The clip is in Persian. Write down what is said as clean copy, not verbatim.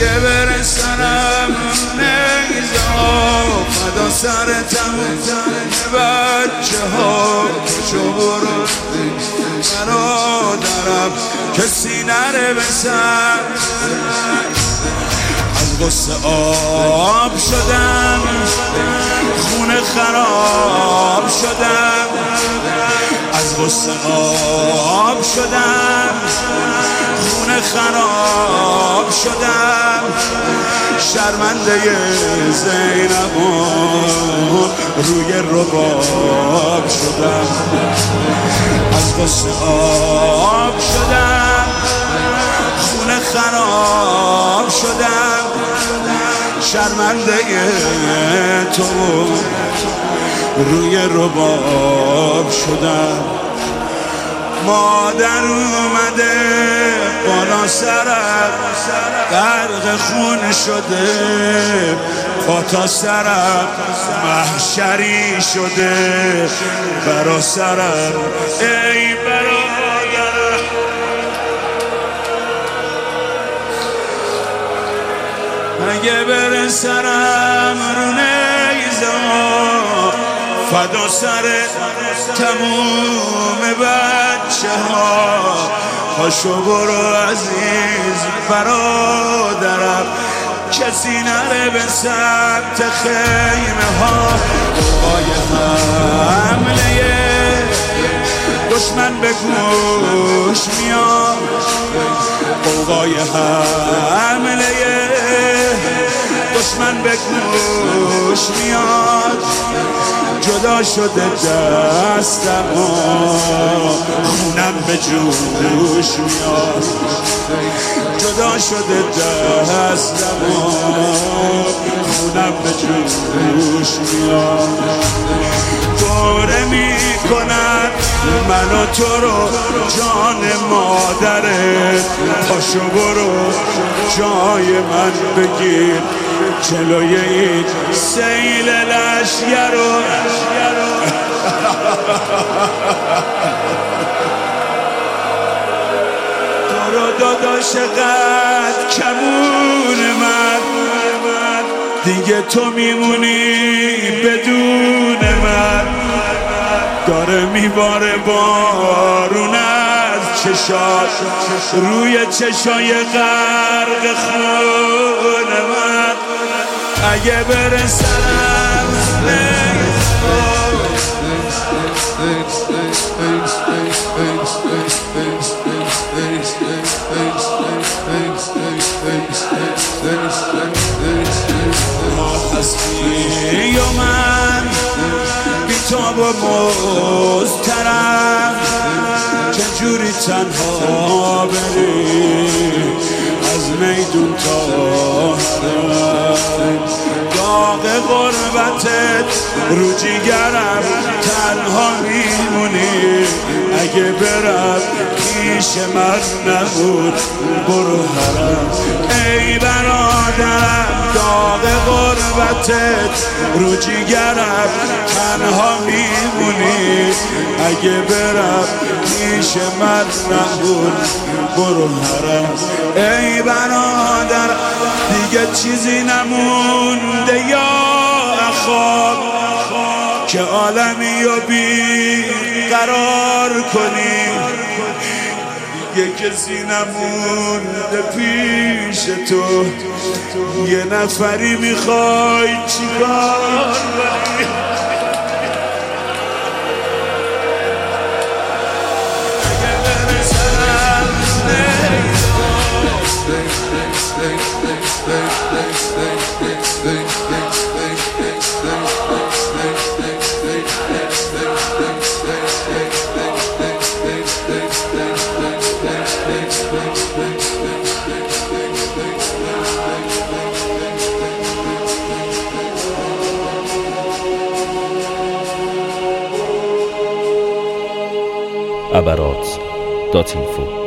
اگه برسنم نیزا فدا سر تموم بچه ها پشو برو برادرم کسی نره بسر از غصه آب شدم خونه خراب شدم از غصه آب شدم خونه خراب شدم شرمنده زینبان روی رباب شدم از غصه آب شدم خونه خراب شدم شرمنده تو روی رباب شدم مادر اومده بالا سرم غرق خون شده پا سرم محشری شده برا سرم ای برادرم اگه برسرم رو نیزا فدا سر تموم بچه ها پاشو برو عزیز برادرم کسی نره به سمت خیمه ها قوقای حمله دشمن به گوش میاد قوقای حمله دشمن به گوش میاد جدا شده دستم خونم به جوش میاد جدا شده دستم خونم به جوش میاد دوره میکنن من و تو رو جان مادرت پاشو برو جای من بگیر جلوی این سیل لشگر رو تو رو داداش قد کمون من دیگه تو میمونی بدون من داره میباره بارون از چشات روی چشای غرق خون من اگه برسم هستی و من بیتاب و مضطرب چجوری تنها بری از میدون تا داغ غربتت رو جیگرم تنها میمونی اگه برم پیش من نبود برو حرم ای برادرم داغ غربتت رو جیگرم تنها میمونی اگه برم پیش من نبود برو حرم ای برادرم دیگه چیزی نمونده یا اخواب که عالمی رو بی قرار کنی دیگه کسی نمونده پیش تو یه نفری میخوای چیکار کنی abarat.info